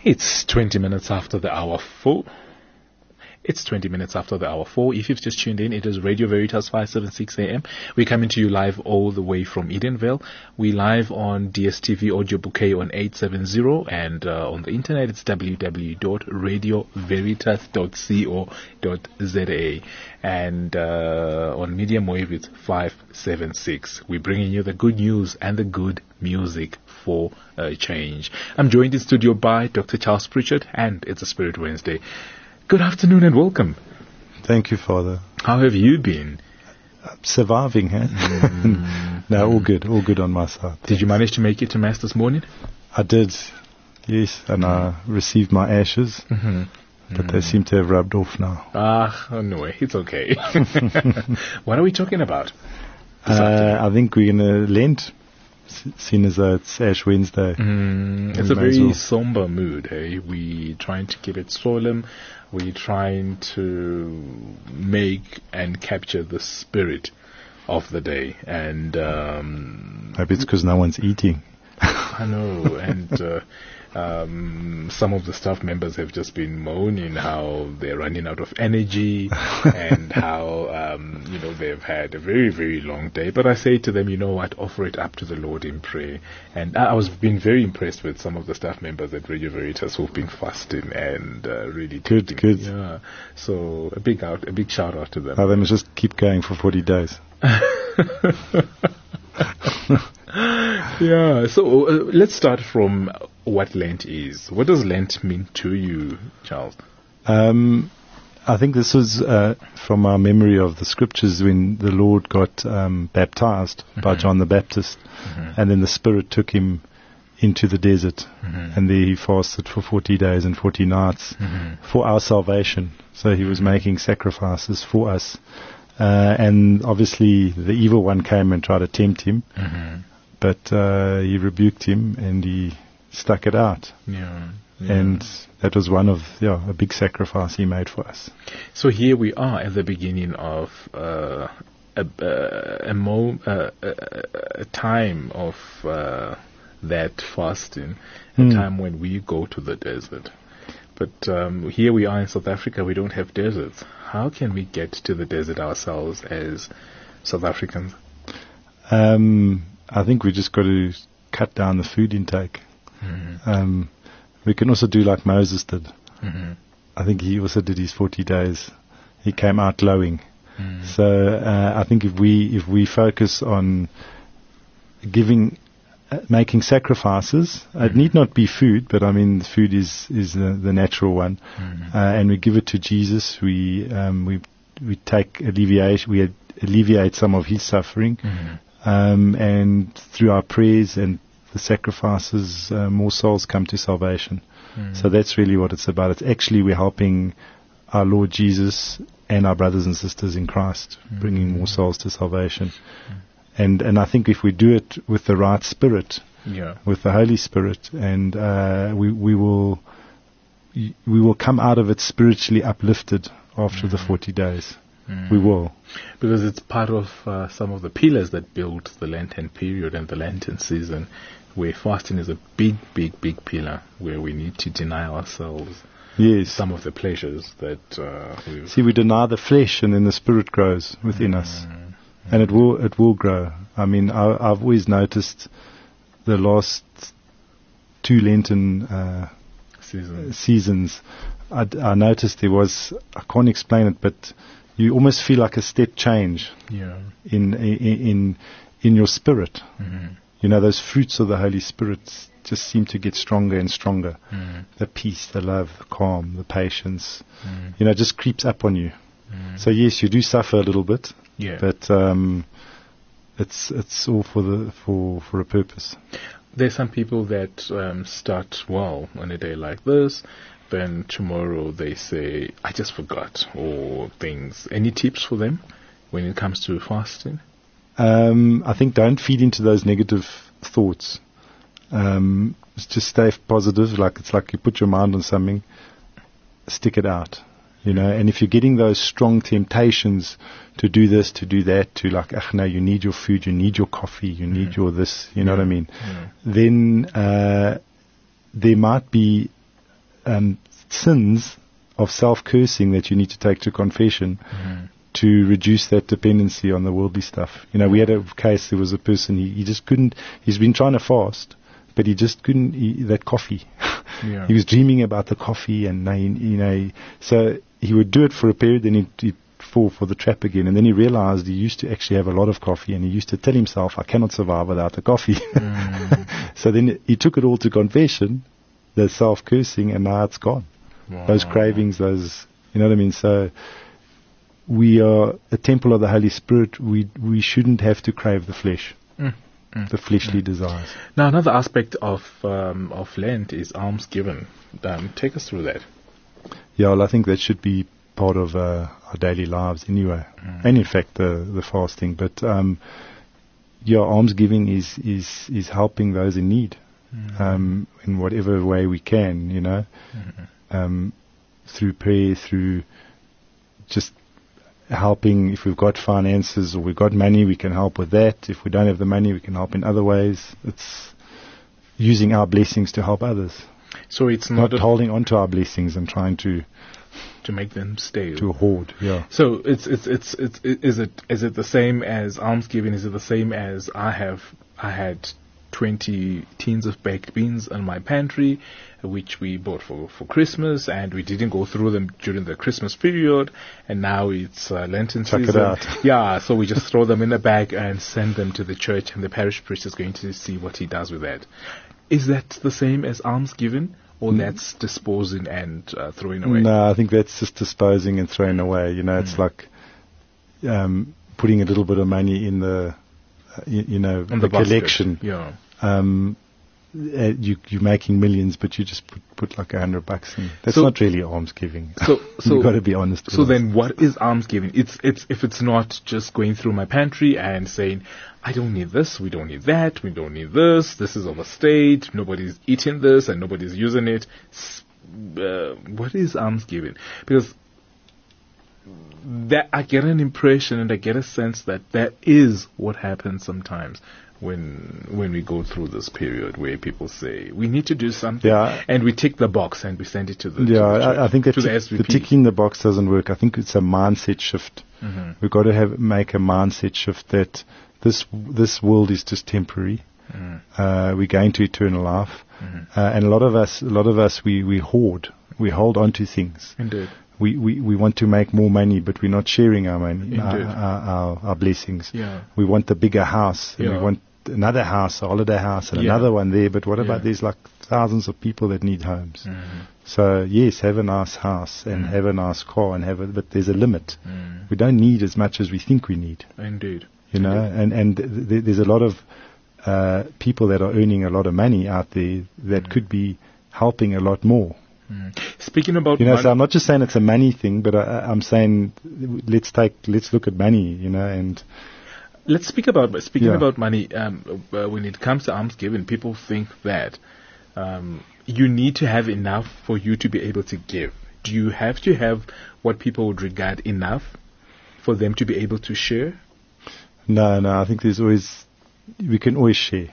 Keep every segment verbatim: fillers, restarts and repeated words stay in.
It's twenty minutes after the hour four. It's twenty minutes after the hour four. If you've just tuned in, it is Radio Veritas five seventy-six A M. We're coming to you live all the way from Edenvale. We're live on D S T V Audio Bouquet on eight seventy, and uh, on the internet it's w w w dot radio veritas dot co dot z a, and uh, on medium wave it's five seventy-six. We're bringing you the good news and the good music for a change. I'm joined in studio by Doctor Charles Pritchard, and it's a Spirit Wednesday. Good afternoon and welcome. Thank you, Father. How have you been? Uh, surviving, huh? Mm. No, all good, all good on my side. Did you manage to make it to Mass this morning? I did, yes, and I received my ashes, mm-hmm. but mm. they seem to have rubbed off now. Ah, oh, no way, it's okay. What are we talking about? Uh, I think we're going to Lent, seeing as though it's Ash Wednesday. Mm, it's a very well. somber mood, hey? We're trying to keep it solemn. We're trying to make and capture the spirit of the day. And um, maybe it's because no one's eating. I know, and uh, um, some of the staff members have just been moaning how they're running out of energy and how um, you know they've had a very very long day. But I say to them, you know what, offer it up to the Lord in prayer. And I, I was being very impressed with some of the staff members at Radio Veritas who've been fasting and uh, really good, taking, good. Yeah, so a big out, a big shout out to them. Oh, they must just keep going for forty days. Yeah, so uh, let's start from what Lent is. What does Lent mean to you, Charles? Um, I think this was uh, from our memory of the scriptures when the Lord got um, baptized mm-hmm. by John the Baptist, mm-hmm. and then the Spirit took him into the desert, mm-hmm. and there he fasted for forty days and forty nights mm-hmm. for our salvation. So he was making sacrifices for us. Uh, and obviously the evil one came and tried to tempt him, mm-hmm. but uh, he rebuked him and he stuck it out. Yeah, yeah. And that was one of yeah a big sacrifice he made for us. So here we are at the beginning of uh, a, a, a, mo- uh, a, a time of uh, that fasting, a mm. time when we go to the desert. But um, here we are in South Africa, we don't have deserts. How can we get to the desert ourselves as South Africans? Um, I think we just got to cut down the food intake. Mm-hmm. Um, we can also do like Moses did. Mm-hmm. I think he also did his forty days. He came out glowing. Mm-hmm. So uh, I think if we if we focus on giving, uh, making sacrifices, mm-hmm. it need not be food, but I mean food is is the, the natural one, mm-hmm. uh, and we give it to Jesus. We um, we we take alleviation. We ad- alleviate some of his suffering, mm-hmm. um, and through our prayers and the sacrifices, uh, more souls come to salvation. Mm. So that's really what it's about. It's actually we're helping our Lord Jesus and our brothers and sisters in Christ, mm. bringing more souls to salvation. Mm. And and I think if we do it with the right spirit, yeah. with the Holy Spirit, and uh, we we will we will come out of it spiritually uplifted after mm. the forty days. Mm. We will. Because it's part of uh, some of the pillars that build the Lenten period and the Lenten season, where fasting is a big, big, big pillar, where we need to deny ourselves yes. some of the pleasures that uh, we see. We deny the flesh, and then the spirit grows within mm. us, mm. and it will it will grow. I mean, I, I've always noticed the last two Lenten uh, Season. seasons. I, I noticed there was, I can't explain it, but you almost feel like a step change yeah. in in in, in your spirit. Mm-hmm. You know, those fruits of the Holy Spirit just seem to get stronger and stronger. Mm. The peace, the love, the calm, the patience, mm. you know, just creeps up on you. Mm. So yes, you do suffer a little bit, yeah. but um, it's it's all for the for for a purpose. There's some people that um, start well on a day like this, then tomorrow they say, I just forgot, or things. Any tips for them when it comes to fasting? Um, I think don't feed into those negative thoughts. Um, just stay positive. Like it's like you put your mind on something, stick it out. You know, and if you're getting those strong temptations to do this, to do that, to like, ach no, you need your food, you need your coffee, you need mm. your this, you know yeah. what I mean? Yeah. Then uh, there might be um, sins of self-cursing that you need to take to confession Mm. to reduce that dependency on the worldly stuff. You know, we had a case, there was a person, he, he just couldn't, he's been trying to fast, but he just couldn't eat that coffee. Yeah. He was dreaming about the coffee, and, uh, you know, so he would do it for a period, then he'd, he'd fall for the trap again, and then he realized he used to actually have a lot of coffee, and he used to tell himself, I cannot survive without the coffee. Mm. So then he took it all to confession, the self-cursing, and now it's gone. Wow. Those cravings, those, you know what I mean? So we are a temple of the Holy Spirit. We we shouldn't have to crave the flesh, Mm. Mm. the fleshly Mm. desires. Now, another aspect of um, of Lent is alms given. Um, take us through that. Yeah, well, I think that should be part of uh, our daily lives anyway, Mm. and in fact the the fasting. But um, yeah, almsgiving is is is helping those in need, Mm. um, in whatever way we can. You know, Mm. um, through prayer, through just helping. If we've got finances or we've got money, we can help with that. If we don't have the money, we can help in other ways. It's using our blessings to help others, So it's not not a, holding on to our blessings and trying to to make them stale. to hoard. Yeah. So it's it's it's it's is it is it the same as almsgiving? Is it the same as I have I had twenty tins of baked beans in my pantry, which we bought for for Christmas, and we didn't go through them during the Christmas period, and now it's uh, Lenten Chuck it season. out. Yeah, so we just throw them in a bag and send them to the church, and the parish priest is going to see what he does with that. Is that the same as almsgiving, or that's disposing and uh, throwing away? No, I think that's just disposing and throwing away. You know, it's Mm. like um, putting a little bit of money in the, uh, you, you know, On the, the basket. collection. Yeah. Um, uh, you, you're making millions, but you just put, put like a hundred bucks in. That's So- not really almsgiving. So, so You've got to be honest. So with us. then, what is almsgiving? It's it's if it's not just going through my pantry and saying, I don't need this, we don't need that, we don't need this. This is overstayed. Nobody's eating this and nobody's using it. S- Uh, what is almsgiving? Because that I get an impression and I get a sense that that is what happens sometimes when when we go through this period where people say we need to do something, Yeah. and we tick the box and we send it to the to Yeah, the church, I, I think that to the tick- S V the P. ticking the box doesn't work. I think it's a mindset shift. Mhm. We've got to have make a mindset shift that this this world is just temporary. Mhm. Uh, we're going to eternal life, Mhm. uh, and a lot of us, a lot of us, we, we hoard, we hold on to things. Indeed. We, we we want to make more money, but we're not sharing our money, our, Indeed. our, our, our blessings. Yeah. We want the bigger house, and Yeah. we want another house, a holiday house, and Yeah. another one there. But what about Yeah. there's like thousands of people that need homes? Mhm. So yes, have a nice house and Mm. have a nice car and have a, but there's a limit. Mm. We don't need as much as we think we need. Indeed. You know, and and th- th- there's a lot of uh, people that are earning a lot of money out there that Mm. could be helping a lot more. Mm. Speaking about You know, mon- so I'm not just saying it's a money thing, but I, I'm saying let's take let's look at money. You know, and let's speak about speaking Yeah. about money. Um, uh, when it comes to almsgiving, people think that um, you need to have enough for you to be able to give. Do you have to have what people would regard enough for them to be able to share? no, no, I think there's always we can always share.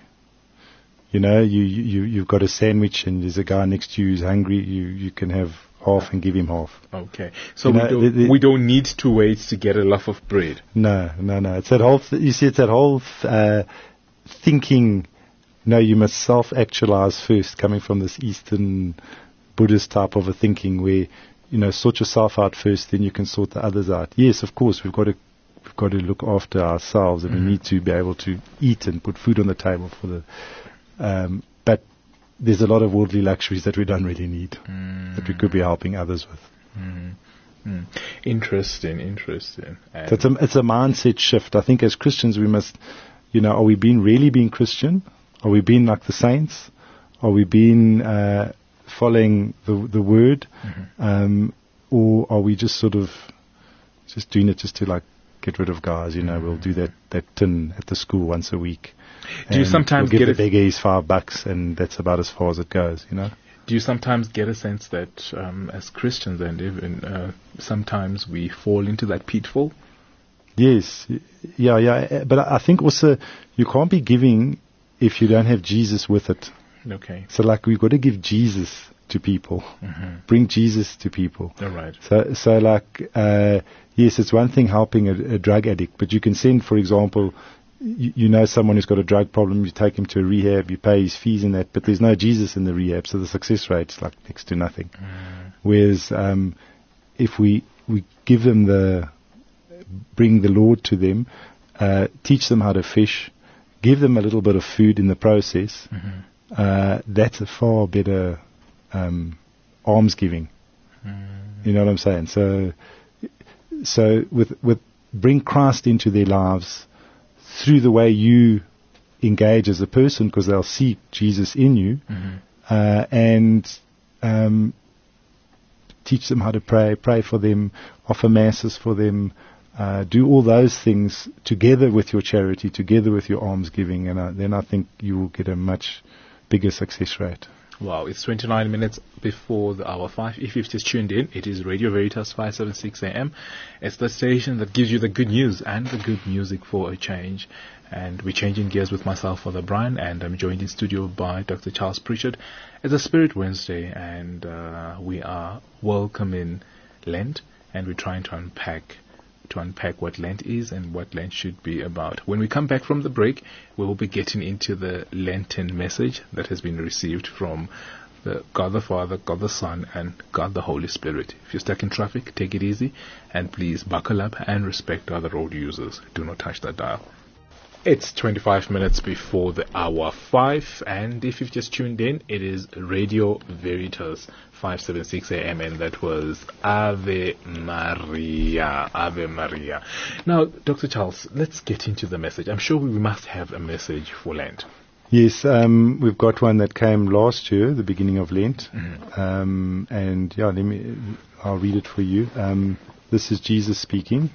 You know, you you you've got a sandwich and there's a guy next to you who's hungry. You you can have half and give him half. Okay, so You we know, don't the- the- we don't need to wait to get a loaf of bread. No, no, no. It's that whole. Th- you see, it's that whole uh, thinking. No, you must self-actualize first, coming from this Eastern Buddhist type of a thinking, where you know sort yourself out first, then you can sort the others out. Yes, of course, we've got to we've got to look after ourselves, and Mhm. we need to be able to eat and put food on the table for the. Um, but there's a lot of worldly luxuries that we don't really need, that we could be helping others with. Mm. Mm. Interesting, interesting. And So it's a, it's a mindset shift. I think as Christians we must, you know, are we being really being Christian? Are we being like the saints? Are we being uh, following the the word? Mhm. Um, or are we just sort of just doing it just to like get rid of guys? You know, we'll do that, that tin at the school once a week. Do you And sometimes we'll give get the a- biggies five bucks and that's about as far as it goes, you know? Do you sometimes get a sense that um, as Christians and even uh, sometimes we fall into that pitfall? Yes, y- yeah, yeah. But I I think also you can't be giving if you don't have Jesus with it. Okay. So like we've got to give Jesus to people. Mm-hmm. Bring Jesus to people. All right. So, so like, uh, yes, it's one thing helping a, a drug addict, but you can send, for example, you, you know someone who's got a drug problem, you take him to a rehab, you pay his fees and that, but there's no Jesus in the rehab, so the success rate's like next to nothing. Mm. Whereas um, if we, we give them the, bring the Lord to them, uh, teach them how to fish, give them a little bit of food in the process, mm-hmm. uh, that's a far better um, almsgiving. Mm. You know what I'm saying? So, so with with bring Christ into their lives through the way you engage as a person, because they'll see Jesus in you, mm-hmm. uh, and um, teach them how to pray, pray for them, offer masses for them, uh, do all those things together with your charity, together with your almsgiving, and uh, then I think you will get a much bigger success rate. Wow, it's twenty-nine minutes before the hour five. If you've just tuned in, it is Radio Veritas five seventy-six A M. It's the station that gives you the good news and the good music for a change. And we're changing gears with myself, Father Brian, and I'm joined in studio by Doctor Charles Pritchard. It's a Spirit Wednesday, and uh, we are welcoming Lent, and we're trying to unpack to unpack what Lent is and what Lent should be about. When we come back from the break, we will be getting into the Lenten message that has been received from the God the Father, God the Son, and God the Holy Spirit. If you're stuck in traffic, take it easy, and please buckle up and respect other road users. Do not touch that dial. It's twenty-five minutes before the hour five, and if you've just tuned in, it is Radio Veritas five seventy-six A M, and that was Ave Maria, Ave Maria. Now, Doctor Charles, let's get into the message. I'm sure we must have a message for Lent. Yes, um, we've got one that came last year, the beginning of Lent, Mm-hmm. um, and yeah, let me, I'll read it for you. Um, this is Jesus speaking.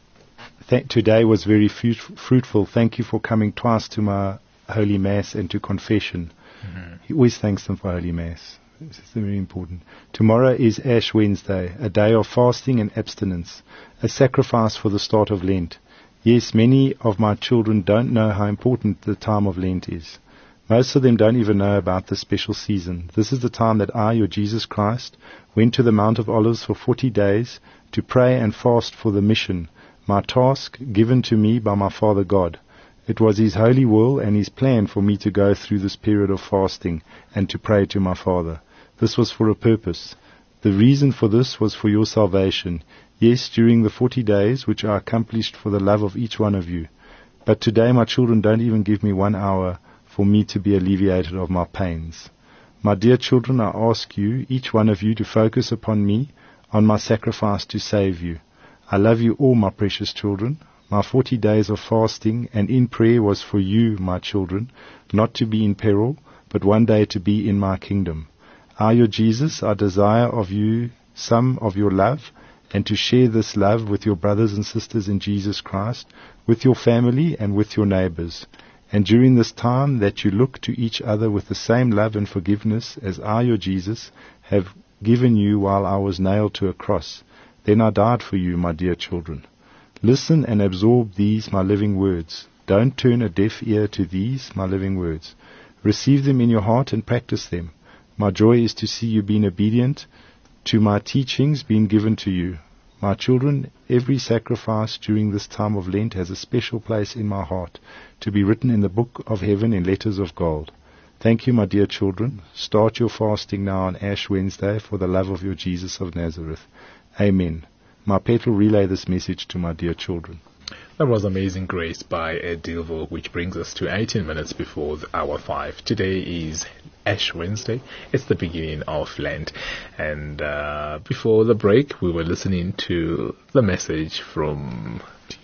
Th- today was very fruit- fruitful. Thank you for coming twice to my Holy Mass and to confession. Mm-hmm. He always thanks them for Holy Mass. This is very important. Tomorrow is Ash Wednesday, a day of fasting and abstinence, a sacrifice for the start of Lent. Yes, many of my children don't know how important the time of Lent is. Most of them don't even know about this special season. This is the time that I, your Jesus Christ, went to the Mount of Olives for forty days to pray and fast for the mission, my task given to me by my Father God. It was His holy will and His plan for me to go through this period of fasting and to pray to my Father. This was for a purpose. The reason for this was for your salvation. Yes, during the forty days which I accomplished for the love of each one of you. But today my children don't even give me one hour for me to be alleviated of my pains. My dear children, I ask you, each one of you, to focus upon me, on my sacrifice to save you. I love you all, my precious children. My forty days of fasting and in prayer was for you, my children, not to be in peril, but one day to be in my kingdom. I, your Jesus, I desire of you some of your love, and to share this love with your brothers and sisters in Jesus Christ, with your family and with your neighbors. And during this time that you look to each other with the same love and forgiveness as I, your Jesus, have given you while I was nailed to a cross. Then I died for you, my dear children. Listen and absorb these, my living words. Don't turn a deaf ear to these, my living words. Receive them in your heart and practice them. My joy is to see you being obedient to my teachings being given to you. My children, every sacrifice during this time of Lent has a special place in my heart, to be written in the book of heaven in letters of gold. Thank you, my dear children. Start your fasting now on Ash Wednesday for the love of your Jesus of Nazareth. Amen. My pet will relay this message to my dear children. That was Amazing Grace by Ed Dilvo, which brings us to eighteen minutes before the hour five. Today is Ash Wednesday. It's the beginning of Lent. And uh, before the break, we were listening to the message from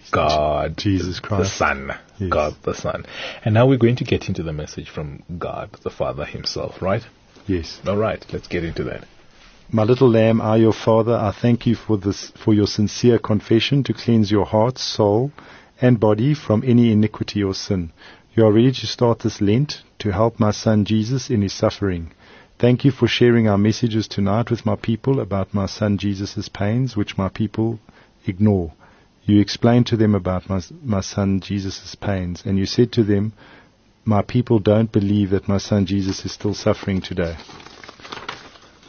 God, Jesus Christ, the Son. Yes. God the Son. And now we're going to get into the message from God the Father Himself, right? Yes. All right, let's get into that. My little lamb, I, your Father, I thank you for this, for your sincere confession to cleanse your heart, soul, and body from any iniquity or sin. You are ready to start this Lent to help my son Jesus in his suffering. Thank you for sharing our messages tonight with my people about my son Jesus' pains, which my people ignore. You explained to them about my, my son Jesus' pains, and you said to them, my people don't believe that my son Jesus is still suffering today.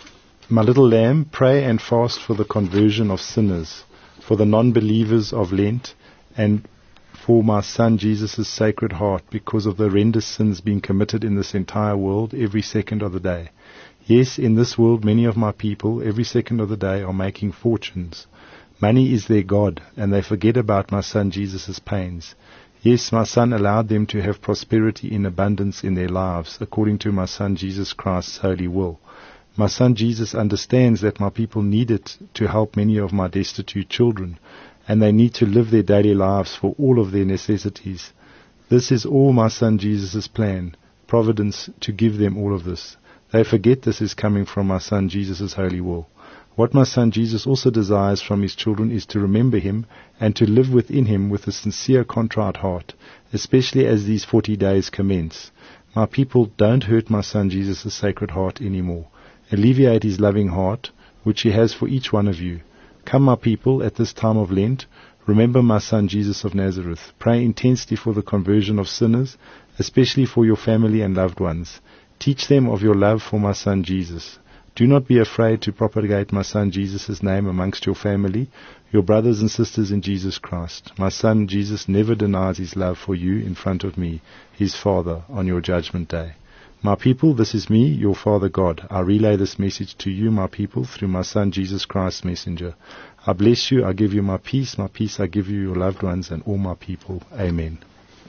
My little lamb, pray and fast for the conversion of sinners, for the non-believers of Lent, and for my son Jesus' sacred heart, because of the horrendous sins being committed in this entire world every second of the day. Yes, in this world many of my people, every second of the day, are making fortunes. Money is their God, and they forget about my son Jesus' pains. Yes, my son allowed them to have prosperity in abundance in their lives, according to my son Jesus Christ's holy will. My son Jesus understands that my people need it to help many of my destitute children, and they need to live their daily lives for all of their necessities. This is all my son Jesus' plan, providence to give them all of this. They forget this is coming from my son Jesus' holy will. What my son Jesus also desires from his children is to remember him and to live within him with a sincere, contrite heart, especially as these forty days commence. My people, don't hurt my son Jesus' sacred heart anymore. Alleviate his loving heart, which he has for each one of you. Come, my people, at this time of Lent, remember my son Jesus of Nazareth. Pray intensely for the conversion of sinners, especially for your family and loved ones. Teach them of your love for my son Jesus. Do not be afraid to propagate my son Jesus' name amongst your family, your brothers and sisters in Jesus Christ. My son Jesus never denies his love for you in front of me, his Father, on your judgment day. My people, this is me, your Father God. I relay this message to you, my people, through my Son Jesus Christ, messenger. I bless you, I give you my peace, my peace I give you, your loved ones, and all my people. Amen.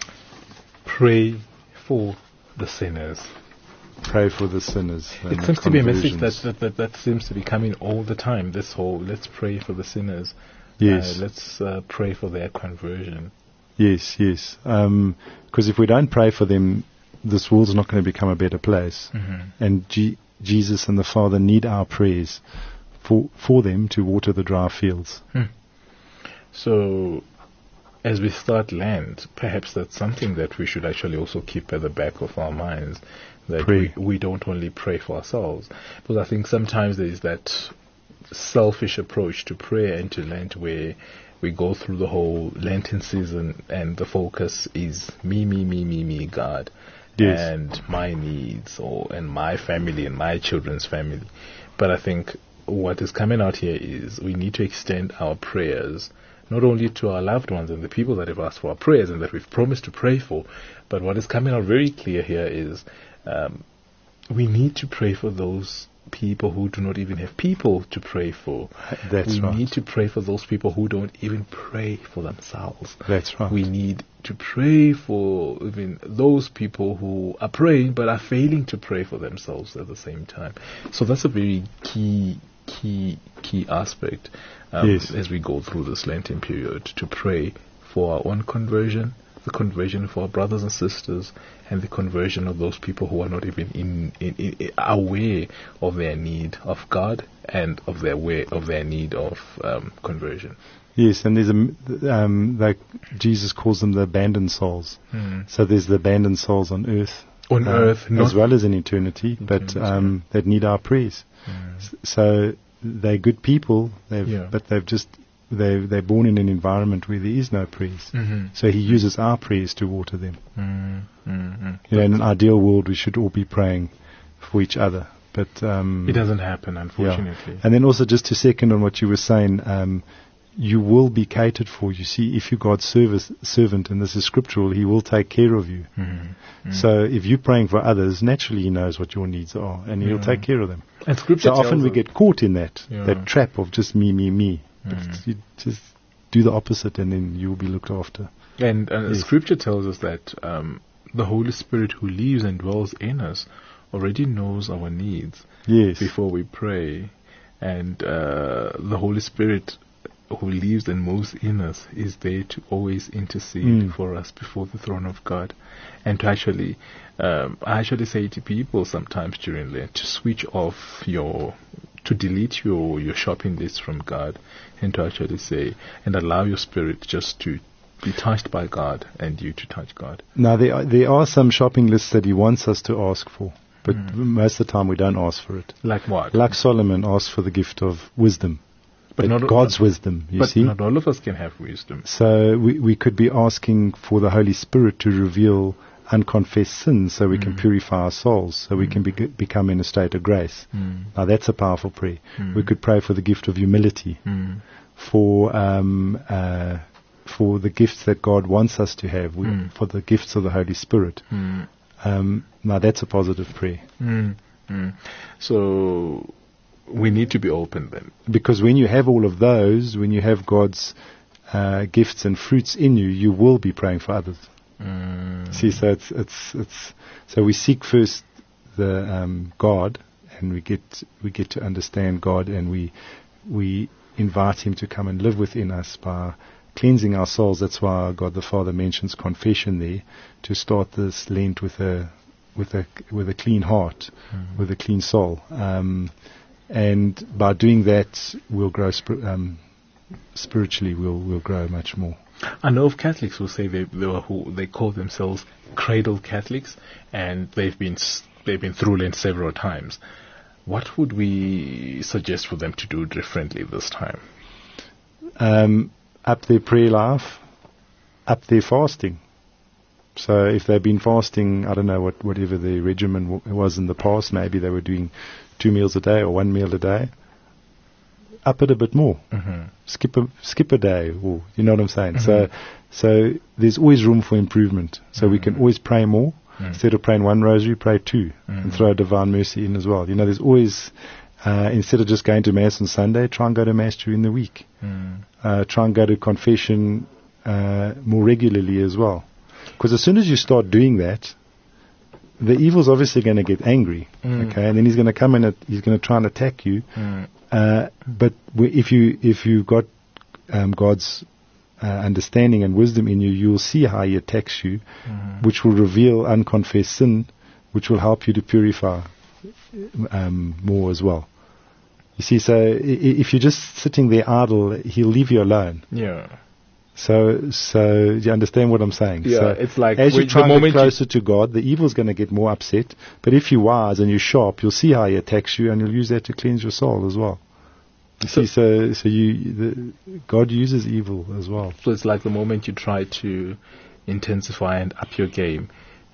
Pray for the sinners. Pray for the sinners. It seems to be a message that, that, that, that seems to be coming all the time, this whole, let's pray for the sinners. Yes. Uh, let's uh, pray for their conversion. Yes, yes. Because um, if we don't pray for them, this world's not going to become a better place. Mm-hmm. And G- Jesus and the Father need our prayers for for them to water the dry fields. Hmm. So, as we start Lent, perhaps that's something that we should actually also keep at the back of our minds, that we, we don't only pray for ourselves. Because I think sometimes there is that selfish approach to prayer and to Lent where we go through the whole Lenten season and the focus is me, me, me, me, me, God. Yes. And my needs, or and my family and my children's family. But I think what is coming out here is we need to extend our prayers not only to our loved ones and the people that have asked for our prayers and that we've promised to pray for, but what is coming out very clear here is um, we need to pray for those people who do not even have people to pray for. That's we right. need to pray for those people who don't even pray for themselves. That's right. We need to pray for even those people who are praying but are failing to pray for themselves at the same time. So that's a very key, key, key aspect um, yes. as we go through this Lenten period, to pray for our own conversion, the conversion for our brothers and sisters, and the conversion of those people who are not even in, in, in aware of their need of God and of their way of their need of um, conversion. Yes, and there's a um, like Jesus calls them the abandoned souls. Mm. So there's the abandoned souls on earth, on uh, earth, as well as in eternity, but um, that need our prayers. Mm. S- so they're good people, they've, yeah. but they've just they they're born in an environment where there is no prayers. Mm-hmm. So He uses our prayers to water them. Mm-hmm. You know, in an ideal world, we should all be praying for each other, but um, it doesn't happen, unfortunately. Yeah. And then also, just to second on what you were saying, um, you will be catered for. You see, if you're God's service, servant, and this is scriptural, He will take care of you. Mm-hmm. Mm-hmm. So if you're praying for others, naturally He knows what your needs are, and He'll Mm-hmm. take care of them. And Scripture so often we us, get caught in that yeah. that trap of just me, me, me. But Mm-hmm. you just do the opposite, and then you will be looked after. And uh, Yes. Scripture tells us that um, the Holy Spirit who lives and dwells in us already knows our needs Yes. before we pray. And uh, the Holy Spirit who lives and moves in us is there to always intercede Mm. for us before the throne of God. And to actually, um, I actually say to people sometimes during Lent to switch off your, to delete your, your shopping list from God, and to actually say, and allow your spirit just to be touched by God and you to touch God. Now, there are, there are some shopping lists that He wants us to ask for, but Mm. most of the time we don't ask for it. Like what? Like Solomon asked for the gift of wisdom. But, But not- God's wisdom, you but see. not all of us can have wisdom. So we, we could be asking for the Holy Spirit to reveal unconfessed sins so we Mm. can purify our souls, so we can be, become in a state of grace. Mm. Now that's a powerful prayer. Mm. We could pray for the gift of humility, Mm. for um, uh, for the gifts that God wants us to have, we, Mm. for the gifts of the Holy Spirit. Mm. Um, now that's a positive prayer. Mm. Mm. So we need to be open then. Because when you have all of those, when you have God's uh, gifts and fruits in you, you will be praying for others. Mm. See, so it's it's it's so we seek first the um, God, and we get we get to understand God, and we we invite Him to come and live within us by cleansing our souls. That's why God the Father mentions confession there, to start this Lent with a with a with a clean heart, Mm. with a clean soul, um, and by doing that, we'll grow spir- um, spiritually. We'll we'll grow much more. I know of Catholics who say they they, were who they call themselves cradle Catholics, and they've been s- they've been through Lent several times. What would we suggest for them to do differently this time? Um, up their prayer life, up their fasting. So if they've been fasting, I don't know what whatever the regimen w- was in the past. Maybe they were doing two meals a day or one meal a day. Up it a bit more. Mm-hmm. Skip a skip a day, or you know what I'm saying. Mhm. So, so there's always room for improvement. So we can Mhm. always pray more. Mm. Instead of praying one rosary, pray two, Mhm. and throw Divine Mercy in as well. You know, there's always uh, instead of just going to Mass on Sunday, try and go to Mass during the week. Mm. Uh, try and go to confession uh, more regularly as well. Because as soon as you start doing that, the evil's obviously going to get angry, Mm. okay, and then he's going to come in. At, he's going to try and attack you. Mm. Uh, but w- if you if you've got um, God's uh, understanding and wisdom in you, you'll see how He attacks you, Mhm. which will reveal unconfessed sin, which will help you to purify um, more as well. You see, so i- i- if you're just sitting there idle, He'll leave you alone. Yeah. So, so you understand what I'm saying? Yeah, So it's like as you when- try the and moment get you- closer to God, the evil's going to get more upset. But if you're wise and you're sharp, you'll see how He attacks you, and you'll use that to cleanse your soul as well. You So- see, so so you the, God uses evil as well. So it's like the moment you try to intensify and up your game,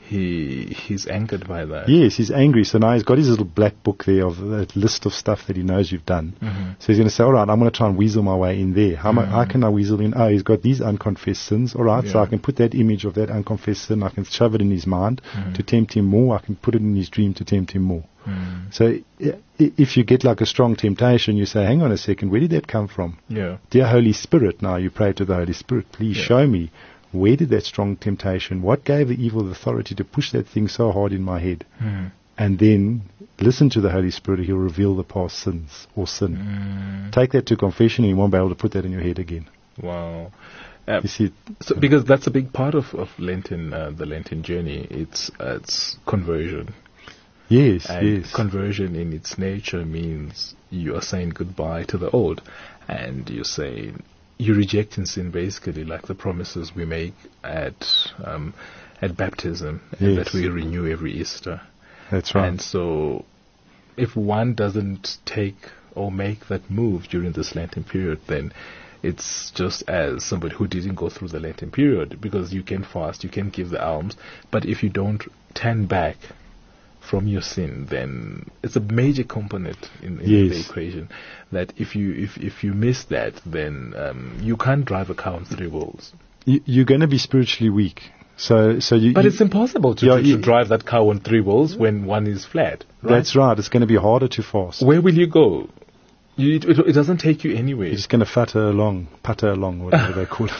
he he's angered by that. Yes, He's angry. So now He's got His little black book there of a list of stuff that He knows you've done. Mhm. So He's going to say, all right, I'm going to try and weasel my way in there. How, mu- how Mhm. can I weasel in? Oh, He's got these unconfessed sins. All right, so Yeah. I can put that image of that unconfessed sin, I can shove it in his mind Mhm. to tempt him more. I can put it in his dream to tempt him more. Mm. So i- i- if you get like a strong temptation, you say, hang on a second, where did that come from? Yeah. Dear Holy Spirit, now you pray to the Holy Spirit, please Yeah. show me, where did that strong temptation, what gave the evil the authority to push that thing so hard in my head? Mm. And then listen to the Holy Spirit, He'll reveal the past sins or sin. Mm. Take that to confession and you won't be able to put that in your head again. Wow. Uh, You see, so because that's a big part of of Lenten, uh, the Lenten journey. It's uh, it's conversion. yes, And yes. conversion in its nature means you are saying goodbye to the old, and you're saying you're rejecting sin, basically, like the promises we make at um, at baptism, and Yes. that we renew every Easter. That's right. And so, if one doesn't take or make that move during this Lenten period, then it's just as somebody who didn't go through the Lenten period, because you can fast, you can give the alms, but if you don't turn back from your sin, then it's a major component in, in Yes. the equation. That if you if if you miss that, then um, you can't drive a car on three wheels. You, you're going to be spiritually weak. So, so you. But you- it's impossible to, Yeah, to, to you- drive that car on three wheels when one is flat. Right? That's right. It's going to be harder to fast. Where will you go? You, it, it doesn't take you anywhere. You're just going to futter along, putter along, whatever they call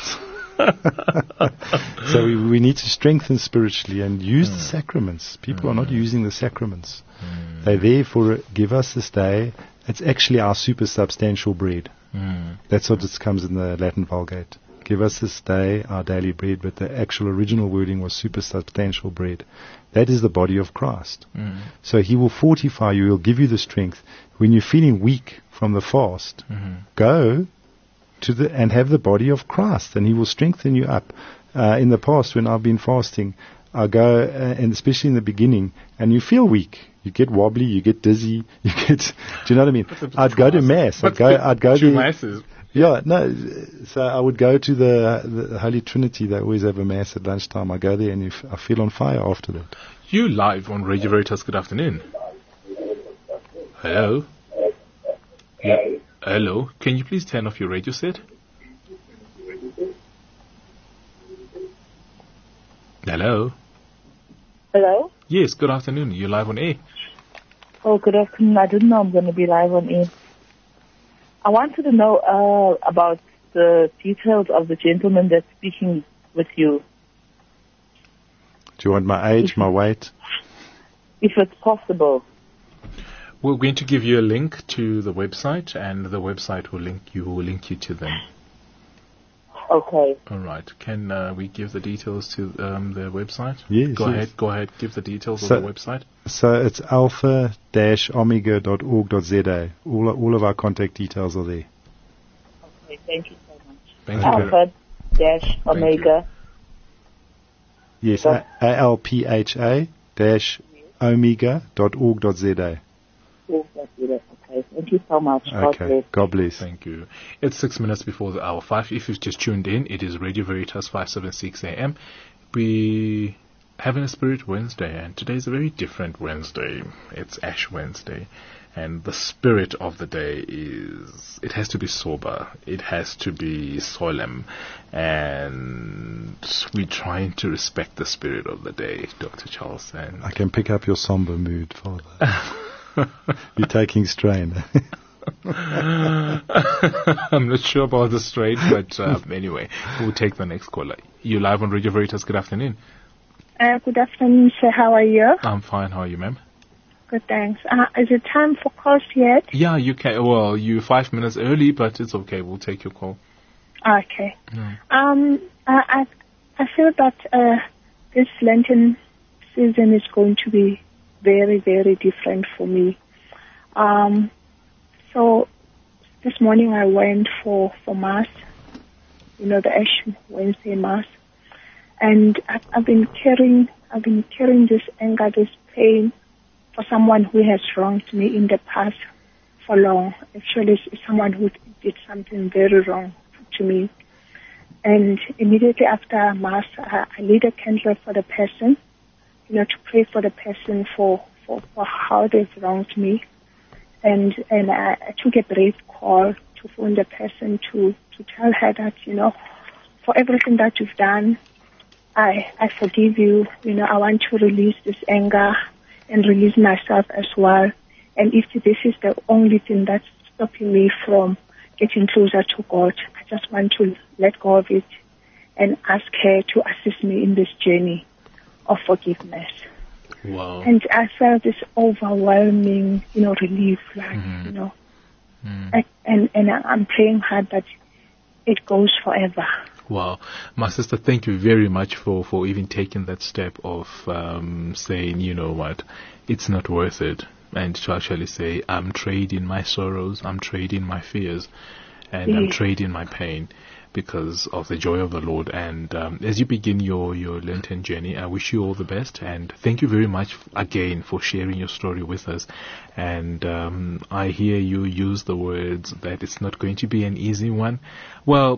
it. So we, we need to strengthen spiritually and use the sacraments. People are not using the sacraments. They're there for give us this day. It's actually our super substantial bread. Mm. That's what it comes in the Latin Vulgate. Give us this day our daily bread, but the actual original wording was super substantial bread. That is the body of Christ. Mm. So He will fortify you, He'll give you the strength. When you're feeling weak from the fast, Mhm. go to the and have the body of Christ, and He will strengthen you up. Uh, in the past, when I've been fasting, I go, uh, and especially in the beginning, and you feel weak. You get wobbly, you get dizzy, you get. Do you know what I mean? I'd go to mass. I'd go. I'd go Two there. masses. Yeah, no. So I would go to the, the Holy Trinity. They always have a mass at lunchtime. I go there and if I feel on fire after that. You live on Radio Veritas. Good afternoon. Hello. Yeah. Hello. Can you please turn off your radio set? Hello. Hello? Yes. Good afternoon. You're live on air. Oh, good afternoon. I didn't know I'm going to be live on air. I wanted to know uh, about the details of the gentleman that's speaking with you. Do you want my age, If- my weight? If it's possible. We're going to give you a link to the website, and the website will link you will link you to them. Okay. All right. Can uh, we give the details to um, the website? Yes, Go yes. ahead. Go ahead. Give the details So- of the website. So it's alpha dash omega dot org dot z a. All, all of our contact details are there. Okay, thank you so much. Thank you. very- Alpha dash Omega. Yes, Dot- A L P H A dash omega dot org dot z a. Oh, that's it. Okay, thank you so much. God Okay, bless. God bless. Thank you. It's six minutes before the hour five. If you've just tuned in, it is Radio Veritas five seventy-six A M. We having a Spirit Wednesday, and today is a very different Wednesday. It's Ash Wednesday, and the spirit of the day is it has to be sober, it has to be solemn, and we're trying to respect the spirit of the day, Doctor Charles. And I can pick up your somber mood, Father. You're taking strain. I'm not sure about the strain, but um, anyway, we'll take the next caller. You live on Radio Veritas. Good afternoon. Uh, good afternoon, sir. How are you? I'm fine. How are you, ma'am? Good, thanks. Uh, is it time for calls yet? Yeah, you can. Well, you're five minutes early, but it's okay. We'll take your call. Okay. Mm. Um, I, I, I feel that uh, this Lenten season is going to be very, very different for me. Um, so this morning I went for, for Mass, you know, the Ash Wednesday Mass. And I've, I've been carrying, I've been carrying this anger, this pain for someone who has wronged me in the past for long. Actually, it's someone who did something very wrong to me. And immediately after Mass, I, I lit a candle for the person, you know, to pray for the person for, for, for how they've wronged me. And, and I, I took a brave call to phone the person to, to tell her that, you know, for everything that you've done, I, I forgive you. You know, I want to release this anger and release myself as well. And if this is the only thing that's stopping me from getting closer to God, I just want to let go of it and ask her to assist me in this journey of forgiveness. Wow. And I felt this overwhelming, you know, relief, like, Mhm. you know, Mm. and, and, and I'm praying hard that it goes forever. Wow. My sister, thank you very much for, for even taking that step of um, saying, you know what, it's not worth it. And to actually say, I'm trading my sorrows, I'm trading my fears, and I'm Yes. trading my pain because of the joy of the Lord. And um, as you begin your, your Lenten journey, I wish you all the best. And thank you very much f- again for sharing your story with us. And um, I hear you use the words that it's not going to be an easy one. Well,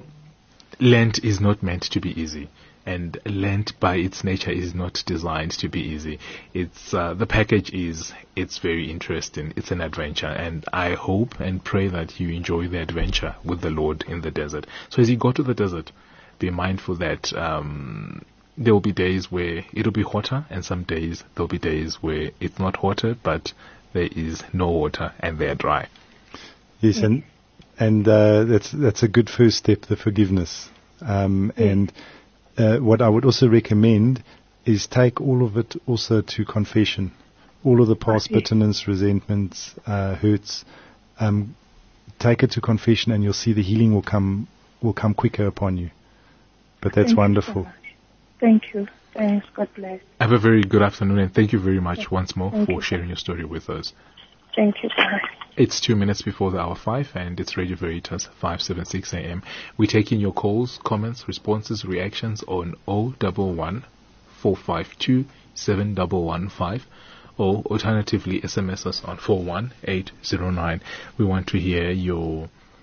Lent is not meant to be easy, and Lent by its nature is not designed to be easy. It's uh, the package is it's very interesting. It's an adventure, and I hope and pray that you enjoy the adventure with the Lord in the desert. So as you go to the desert, be mindful that um, there will be days where it'll be hotter, and some days there'll be days where it's not hotter, but there is no water and they're dry. Yes, and and uh, that's that's a good first step, the forgiveness. Um, And uh, what I would also recommend is take all of it also to confession, all of the past Okay. bitterness, resentments, uh, hurts. Um, take it to confession, and you'll see the healing will come will come quicker upon you. But that's Thank you so wonderful. much. Thank you. Thanks. God bless. Have a very good afternoon, and thank you very much once more Thank for you. sharing your story with us. Thank you. Bye. It's two minutes before the hour five, and it's Radio Veritas five seventy-six A M. We're taking your calls, comments, responses, reactions on zero one one, four five two, seven one one five, or alternatively S M S us on four one eight zero nine. We want to hear your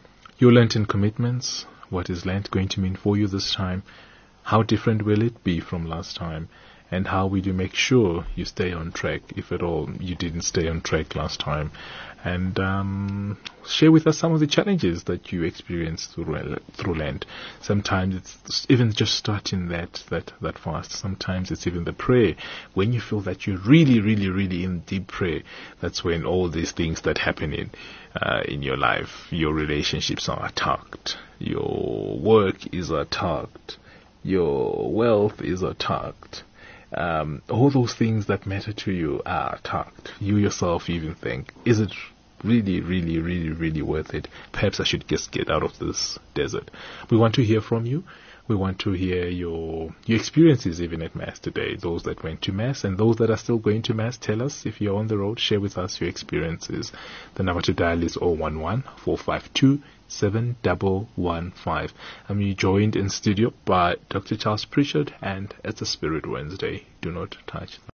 Your Lenten commitments. What is Lent going to mean for you this time? How different will it be from last time? And how will you make sure you stay on track, if at all you didn't stay on track last time? And um, share with us some of the challenges that you experienced through, through Lent. Sometimes it's even just starting that, that, that fast. Sometimes it's even the prayer. When you feel that you're really, really, really in deep prayer, that's when all these things that happen in, uh, in your life, your relationships are attacked, your work is attacked, your wealth is attacked. Um, all those things that matter to you are attacked. You yourself even think, is it really, really, really, really worth it? Perhaps I should just get out of this desert. We want to hear from you. We want to hear your your experiences even at Mass today. Those that went to Mass and those that are still going to Mass, tell us if you're on the road. Share with us your experiences. The number to dial is zero one one, four five two, seven one one five. I'm joined in studio by Doctor Charles Pritchard, and it's a Spirit Wednesday. Do not touch